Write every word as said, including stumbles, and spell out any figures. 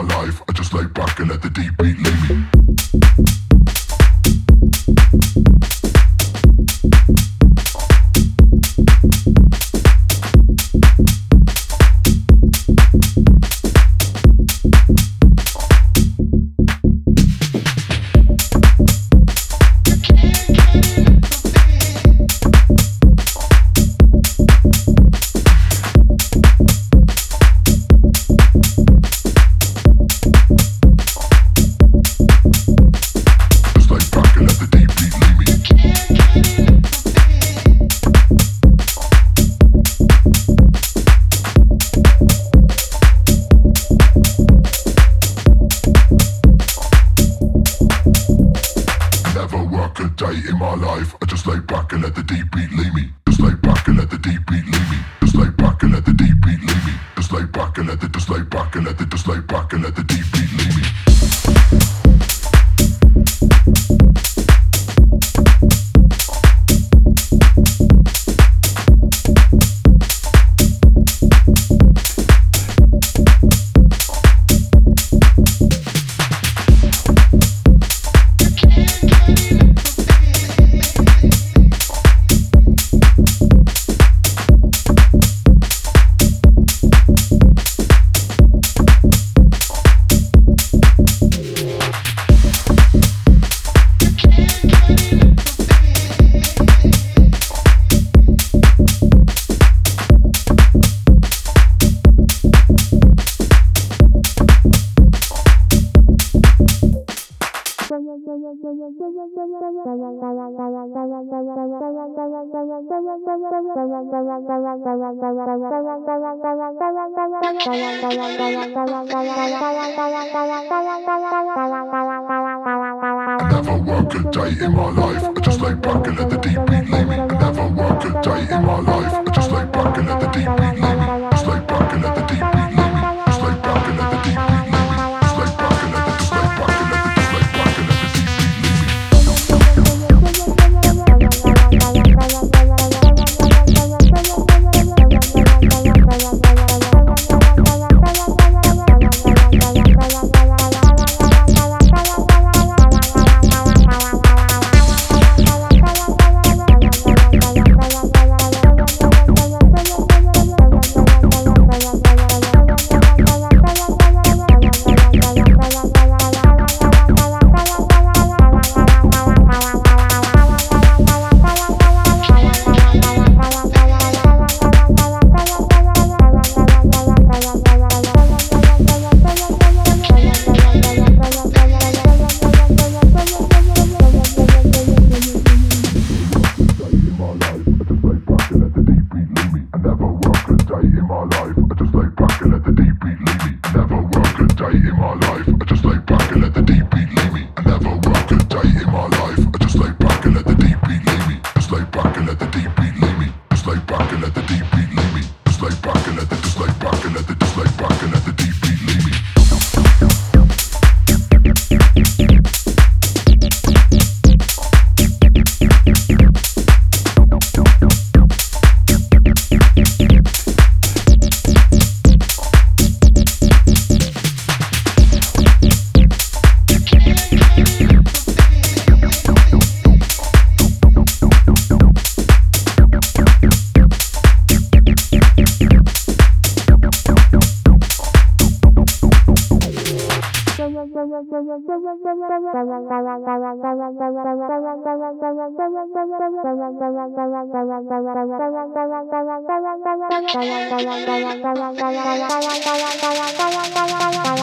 life. I just lay back and let the deep beat lead me. In my life, I just lay back and let the deep beat lead me. Just lay back and let the deep beat lead me. Just lay back and let the deep beat lead me. Just lay back and let the just lay back and let the just lay back and let the deep beat lead me. I never work a day in my life. I just lay back and let the deep beat lead me. I never work a day in my life. I just lay back and let the deep beat lead me. Just lay back and let the deep beat lead me. Just lay back and let the deep beat lead me. Just lay back and let the just lay back and let the just lay back and let the deep beat lead me. Thank you.